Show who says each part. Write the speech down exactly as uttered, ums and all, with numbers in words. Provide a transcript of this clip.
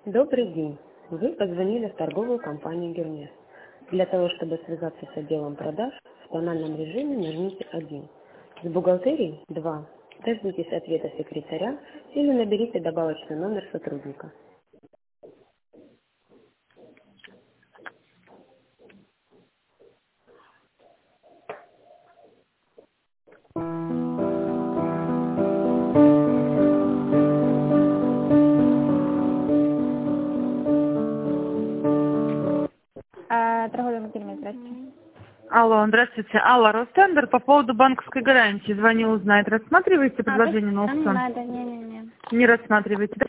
Speaker 1: Добрый день. Вы позвонили в торговую компанию «Гермес». Для того, чтобы связаться с отделом продаж, в тональном режиме нажмите один. С бухгалтерией два. Дождитесь ответа секретаря или наберите добавочный номер сотрудника.
Speaker 2: А, торговля мобильной, здравствуйте.
Speaker 3: Алло, здравствуйте. Алла, Ростендер по поводу банковской гарантии. Звоню узнать. Рассматриваете
Speaker 2: А,
Speaker 3: предложение на
Speaker 2: там не
Speaker 3: аукцион?
Speaker 2: надо, не-не-не.
Speaker 3: Не рассматриваете.